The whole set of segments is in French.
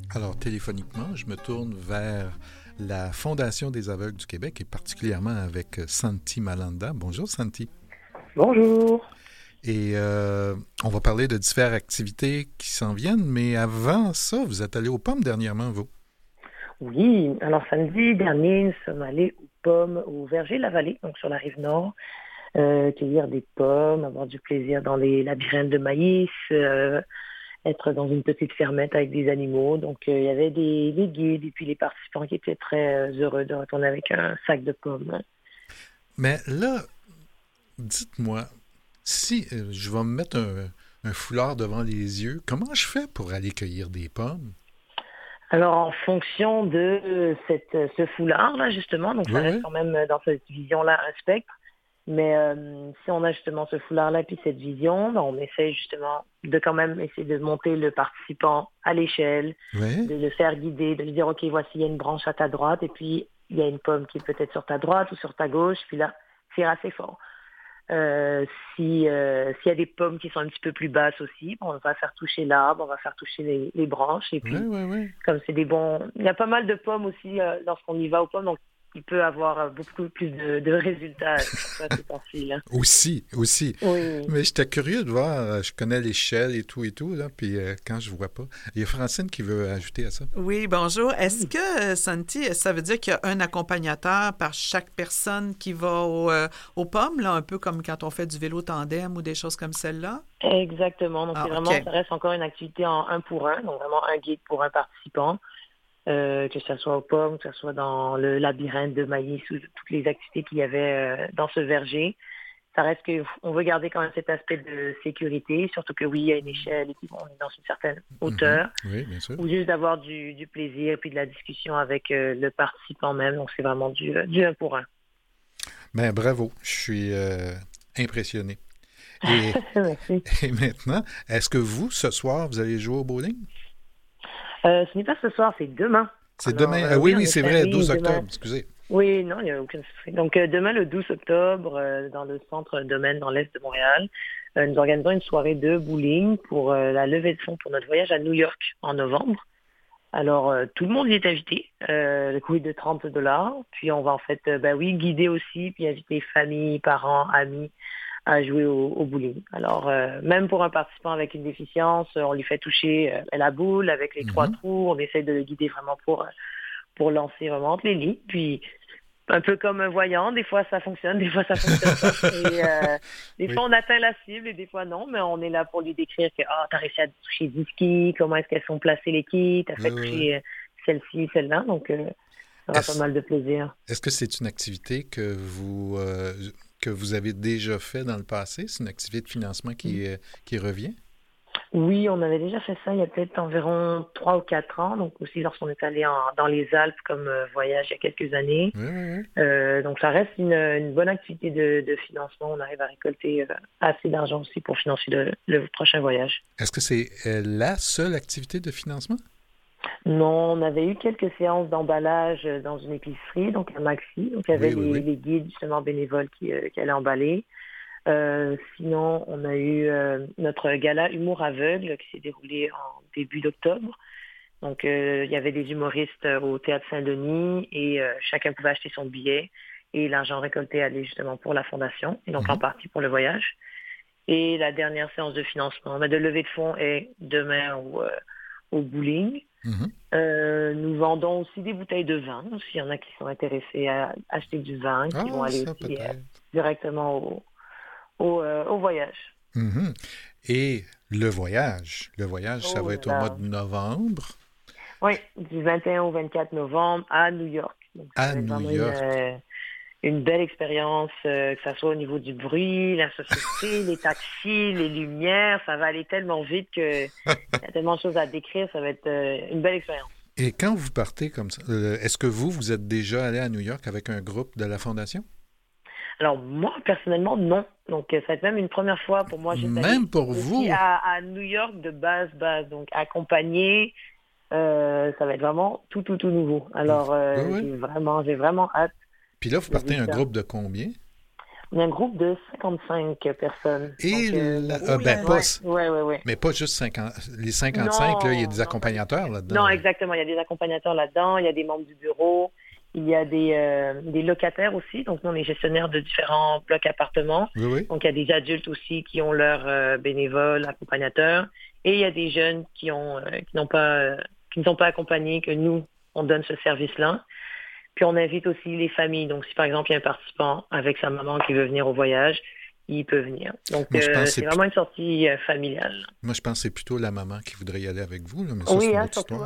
Alors, téléphoniquement, je me tourne vers la Fondation des aveugles du Québec et particulièrement avec Santi Malanda. Bonjour, Santi. Bonjour. Et on va parler de différentes activités qui s'en viennent, mais avant ça, vous êtes allé aux pommes dernièrement, vous? Oui, alors samedi dernier, nous sommes allés aux pommes au verger La Vallée, donc sur la rive nord, cueillir des pommes, avoir du plaisir dans les labyrinthes de maïs, être dans une petite fermette avec des animaux. Donc il y avait des guides et puis les participants qui étaient très heureux de retourner avec un sac de pommes. Mais là, dites-moi, si je vais me mettre un foulard devant les yeux, comment je fais pour aller cueillir des pommes? Alors en fonction de ce foulard-là, justement, donc ça Oui, reste oui. quand même dans cette vision-là un spectre. Mais si on a justement ce foulard-là puis cette vision, ben, on essaie justement de quand même essayer de monter le participant à l'échelle, Oui. de le faire guider, de lui dire, OK, voici, il y a une branche à ta droite et puis il y a une pomme qui est peut-être sur ta droite ou sur ta gauche, puis là, c'est assez fort. S'il y a des pommes qui sont un petit peu plus basses aussi, bon, on va faire toucher l'arbre, on va faire toucher les branches et Oui, puis oui, oui. comme c'est des bons... Il y a pas mal de pommes aussi lorsqu'on y va aux pommes, donc il peut avoir beaucoup plus de résultats sur ça, c'est facile. Hein. Aussi, aussi. Oui. Mais j'étais curieux de voir, je connais l'échelle et tout, là, puis quand je vois pas. Il y a Francine qui veut ajouter à ça. Oui, bonjour. Est-ce Oui. que, Santi, ça veut dire qu'il y a un accompagnateur par chaque personne qui va aux pommes, là, un peu comme quand on fait du vélo tandem ou des choses comme celle-là? Exactement. Donc, c'est Ah, vraiment, OK. ça reste encore une activité en un pour un, donc vraiment un guide pour un participant, que ce soit aux pommes, que ce soit dans le labyrinthe de maïs ou toutes les activités qu'il y avait dans ce verger. Ça reste que on veut garder quand même cet aspect de sécurité, surtout que oui, il y a une échelle et puis bon, on est dans une certaine Mhm. hauteur, Oui, bien sûr. ou juste d'avoir du plaisir et puis de la discussion avec le participant même. Donc, c'est vraiment du un pour un. Ben, bravo, je suis impressionné. Et, Merci. et maintenant, est-ce que vous, ce soir, vous allez jouer au bowling? Ce n'est pas ce soir, c'est demain. C'est Alors, demain. Oui, oui, en oui, c'est effet, vrai, oui, 12 demain. octobre, excusez. Oui, non, il n'y a aucun souci. Donc, demain, le 12 octobre, dans le centre domaine dans l'Est de Montréal, nous organisons une soirée de bowling pour la levée de fonds pour notre voyage à New York en novembre. Alors, tout le monde y est invité. Le coût est de 30 $. Puis, on va en fait, ben oui, guider aussi, puis inviter famille, parents, amis à jouer au bowling. Alors, même pour un participant avec une déficience, on lui fait toucher la boule avec les trois Mhm. trous. On essaie de le guider vraiment pour lancer vraiment entre les lignes. Puis, un peu comme un voyant, des fois ça fonctionne, des fois ça fonctionne pas. Et des Oui. fois on atteint la cible et des fois non, mais on est là pour lui décrire que t'as réussi à toucher 10 skis, comment est-ce qu'elles sont placées les quilles, t'as Oui, fait oui, oui. toucher celle-ci, celle-là, donc ça aura pas Est-ce, mal de plaisir. est-ce que c'est une activité que vous avez déjà fait dans le passé? C'est une activité de financement qui revient? Oui, on avait déjà fait ça il y a peut-être environ 3 ou 4 ans, donc aussi lorsqu'on est allé dans les Alpes comme voyage il y a quelques années. Oui, oui, oui. Donc ça reste une bonne activité de financement. On arrive à récolter assez d'argent aussi pour financer le prochain voyage. Est-ce que c'est la seule activité de financement? Non, on avait eu quelques séances d'emballage dans une épicerie, donc un maxi. Donc il y avait Oui, oui, oui. les guides justement bénévoles qui allaient emballer. Sinon, on a eu notre gala Humour aveugle qui s'est déroulé en début d'octobre. Donc il y avait des humoristes au Théâtre Saint-Denis et chacun pouvait acheter son billet et l'argent récolté allait justement pour la fondation et donc en Mhm. partie pour le voyage. Et la dernière séance de financement, de levée de fonds est demain au bowling. Mhm. Nous vendons aussi des bouteilles de vin. S'il y en a qui sont intéressés à acheter du vin, qui vont Ah, aller ça aussi peut-être. directement au voyage. Mhm. Et le voyage. Le voyage, ça Oh va là être au mois là. de novembre Oui, du 21 au 24 novembre à New York. Donc ça à va être New vraiment York. une belle expérience, que ce soit au niveau du bruit, la société, les taxis, les lumières. Ça va aller tellement vite que il y a tellement de choses à décrire. Ça va être une belle expérience. Et quand vous partez comme ça, est-ce que vous êtes déjà allé à New York avec un groupe de la Fondation? Alors moi, personnellement, non. Donc ça va être même une première fois pour moi juste d'aller Même pour aussi vous? à New York de base. Donc accompagné, ça va être vraiment tout nouveau. Alors Oui, oui. j'ai vraiment hâte Puis là, vous de partez vivre un ça. groupe de combien? On est un groupe de 55 personnes. Et Donc, mais pas juste 50, les 55, là, il y a des accompagnateurs là-dedans. Non, exactement. Il y a des accompagnateurs là-dedans, il y a des membres du bureau, il y a des locataires aussi. Donc, nous, on est gestionnaires de différents blocs appartements. Oui. Donc, il y a des adultes aussi qui ont leurs bénévoles, accompagnateurs. Et il y a des jeunes qui ne sont pas accompagnés, que nous, on donne ce service-là. Puis on invite aussi les familles. Donc, si par exemple, il y a un participant avec sa maman qui veut venir au voyage, il peut venir. Donc, c'est vraiment une sortie familiale. Moi, je pense que c'est plutôt la maman qui voudrait y aller avec vous, là, mais ça, oui, c'est une autre histoire.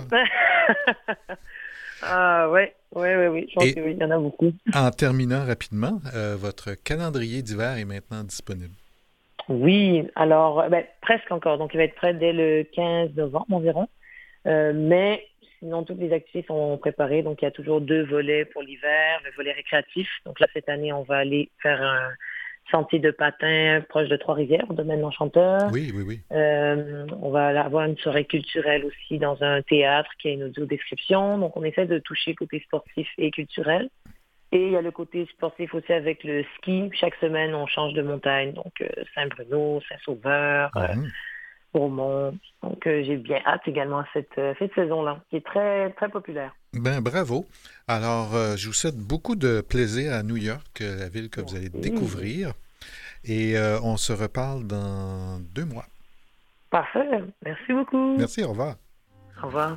Oui. Je pense qu'il y en a beaucoup. En terminant rapidement, votre calendrier d'hiver est maintenant disponible. Oui, alors, presque encore. Donc, il va être prêt dès le 15 novembre environ. Mais sinon, toutes les activités sont préparées. Donc, il y a toujours 2 volets pour l'hiver. Le volet récréatif. Donc là, cette année, on va aller faire un sentier de patin proche de Trois-Rivières, au domaine l'Enchanteur. Oui. On va avoir une soirée culturelle aussi dans un théâtre qui a une audio-description. Donc, on essaie de toucher le côté sportif et culturel. Et il y a le côté sportif aussi avec le ski. Chaque semaine, on change de montagne. Donc, Saint-Bruno, Saint-Sauveur, Bromont. Donc, j'ai bien hâte également à cette saison-là, qui est très, très populaire. Ben, bravo. Alors, je vous souhaite beaucoup de plaisir à New York, la ville que vous allez découvrir. Et on se reparle dans 2 mois. Parfait. Merci beaucoup. Merci, au revoir. Au revoir.